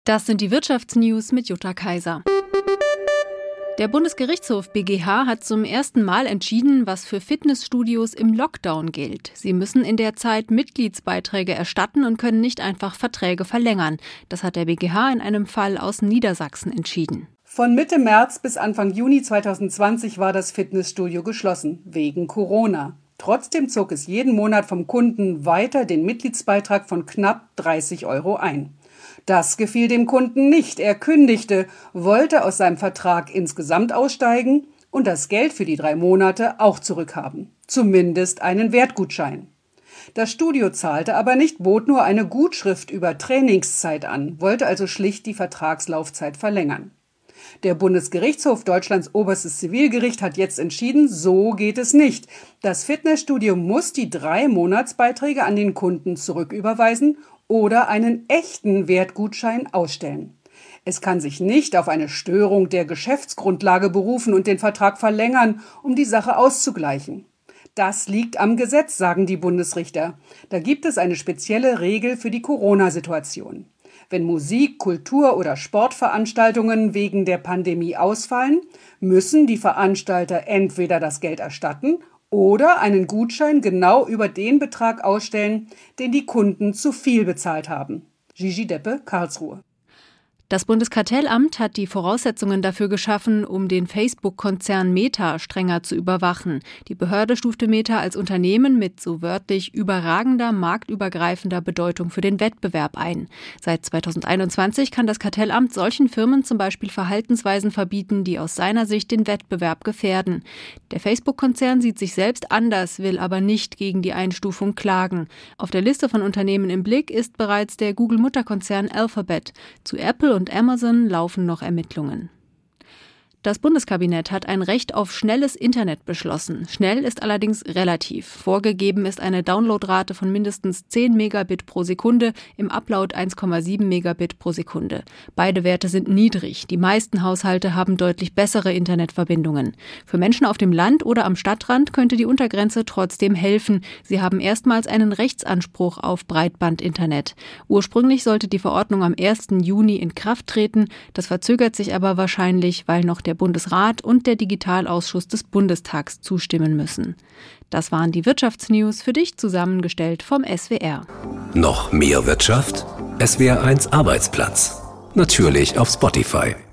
Das sind die Wirtschaftsnews mit Jutta Kaiser. Der Bundesgerichtshof BGH hat zum ersten Mal entschieden, was für Fitnessstudios im Lockdown gilt. Sie müssen in der Zeit Mitgliedsbeiträge erstatten und können nicht einfach Verträge verlängern. Das hat der BGH in einem Fall aus Niedersachsen entschieden. Von Mitte März bis Anfang Juni 2020 war das Fitnessstudio geschlossen, wegen Corona. Trotzdem zog es jeden Monat vom Kunden weiter den Mitgliedsbeitrag von knapp 30 € ein. Das gefiel dem Kunden nicht. Er kündigte, wollte aus seinem Vertrag insgesamt aussteigen und das Geld für die 3 Monate auch zurückhaben. Zumindest einen Wertgutschein. Das Studio zahlte aber nicht, bot nur eine Gutschrift über Trainingszeit an, wollte also schlicht die Vertragslaufzeit verlängern. Der Bundesgerichtshof, Deutschlands oberstes Zivilgericht, hat jetzt entschieden, so geht es nicht. Das Fitnessstudio muss die 3 Monatsbeiträge an den Kunden zurücküberweisen oder einen echten Wertgutschein ausstellen. Es kann sich nicht auf eine Störung der Geschäftsgrundlage berufen und den Vertrag verlängern, um die Sache auszugleichen. Das liegt am Gesetz, sagen die Bundesrichter. Da gibt es eine spezielle Regel für die Corona-Situation. Wenn Musik-, Kultur- oder Sportveranstaltungen wegen der Pandemie ausfallen, müssen die Veranstalter entweder das Geld erstatten oder einen Gutschein genau über den Betrag ausstellen, den die Kunden zu viel bezahlt haben. Gigi Deppe, Karlsruhe. Das Bundeskartellamt hat die Voraussetzungen dafür geschaffen, um den Facebook-Konzern Meta strenger zu überwachen. Die Behörde stufte Meta als Unternehmen mit so wörtlich überragender, marktübergreifender Bedeutung für den Wettbewerb ein. Seit 2021 kann das Kartellamt solchen Firmen zum Beispiel Verhaltensweisen verbieten, die aus seiner Sicht den Wettbewerb gefährden. Der Facebook-Konzern sieht sich selbst anders, will aber nicht gegen die Einstufung klagen. Auf der Liste von Unternehmen im Blick ist bereits der Google-Mutterkonzern Alphabet. Zu Apple und Amazon laufen noch Ermittlungen. Das Bundeskabinett hat ein Recht auf schnelles Internet beschlossen. Schnell ist allerdings relativ. Vorgegeben ist eine Downloadrate von mindestens 10 Megabit pro Sekunde, im Upload 1,7 Megabit pro Sekunde. Beide Werte sind niedrig. Die meisten Haushalte haben deutlich bessere Internetverbindungen. Für Menschen auf dem Land oder am Stadtrand könnte die Untergrenze trotzdem helfen. Sie haben erstmals einen Rechtsanspruch auf Breitbandinternet. Ursprünglich sollte die Verordnung am 1. Juni in Kraft treten. Das verzögert sich aber wahrscheinlich, weil noch der Bundesrat und der Digitalausschuss des Bundestags zustimmen müssen. Das waren die Wirtschaftsnews für dich zusammengestellt vom SWR. Noch mehr Wirtschaft? SWR1 Arbeitsplatz. Natürlich auf Spotify.